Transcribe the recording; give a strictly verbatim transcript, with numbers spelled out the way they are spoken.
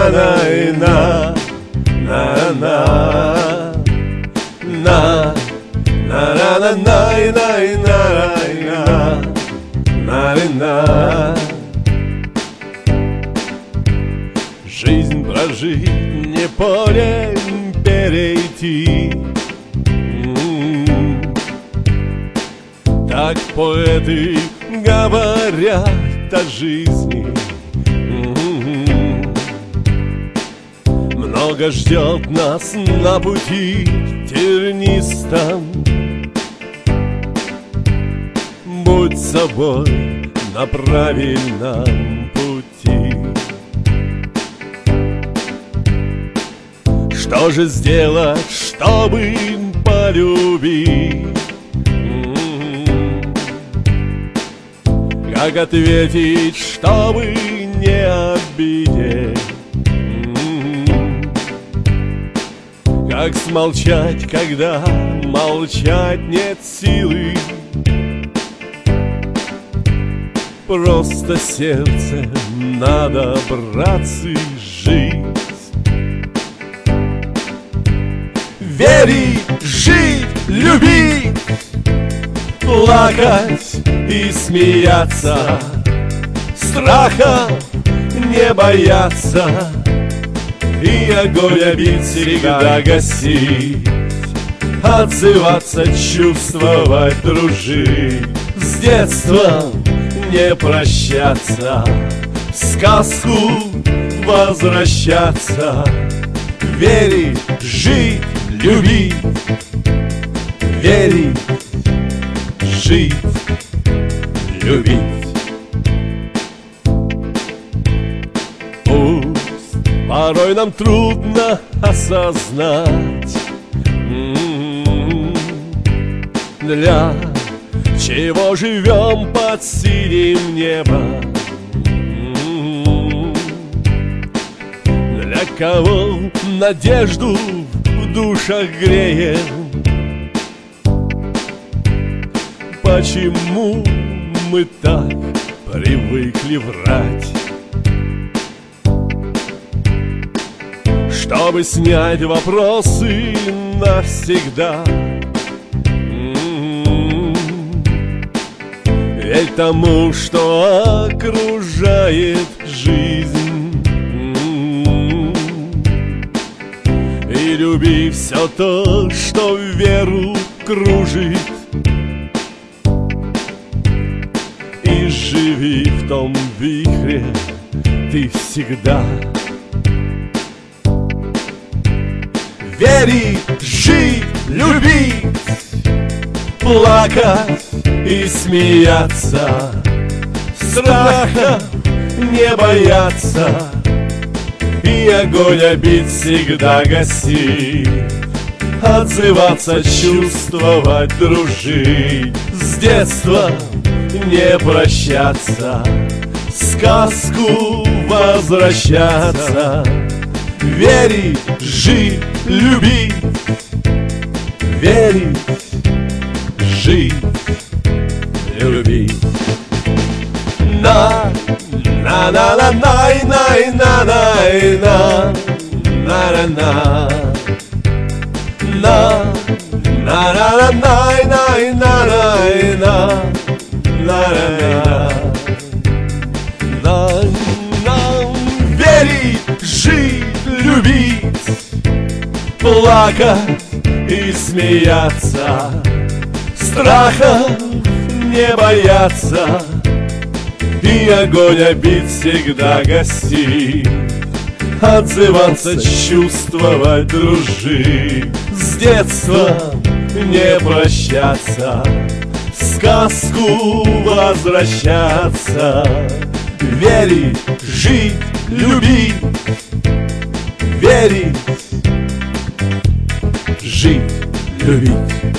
на на на на на на на на на на. Жизнь прожить, не поле перейти. Так поэты говорят о жизни. Много ждет нас на пути тернистом. Будь собой на правильном пути. Что же сделать, чтобы полюбить? Как ответить, чтобы не обидеть? Как смолчать, когда молчать нет силы? Просто сердцем надо, братцы, жить. Верить, жить, любить, плакать и смеяться, страха не бояться, и огонь обид всегда гасить, отзываться, чувствовать, дружить, с детства не прощаться, в сказку возвращаться, верить, жить, любить, верить, жить, любить. Пусть порой нам трудно осознать, для чего живем под синим небом, для кого надежду в душах греем. Почему мы так привыкли врать? Чтобы снять вопросы навсегда. Ведь тому, что окружает жизнь, и люби все то, что веру кружит, и живи в том вихре ты всегда. Верить, жить, любить, плакать и смеяться, страха не бояться, и огонь обид всегда гасить, отзываться, чувствовать, дружить, с детства не прощаться, в сказку возвращаться, верить, жить, любить, верить, жить, любить. На на на на на на на на на на на на на на на. Верить, жить, любить, плакать и смеяться, страха не бояться, и огонь обид всегда гасить, отзываться, чувствовать, дружить, с детства не прощаться, в сказку возвращаться, верить, жить, любить, верить, жить, любить.